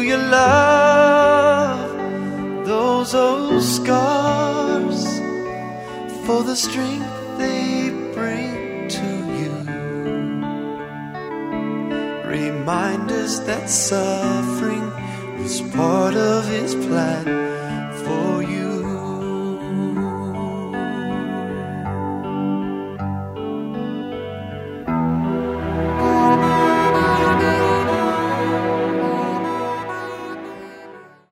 you love those old scars for the strength they bring to you? Reminders that suffering was part of his plan.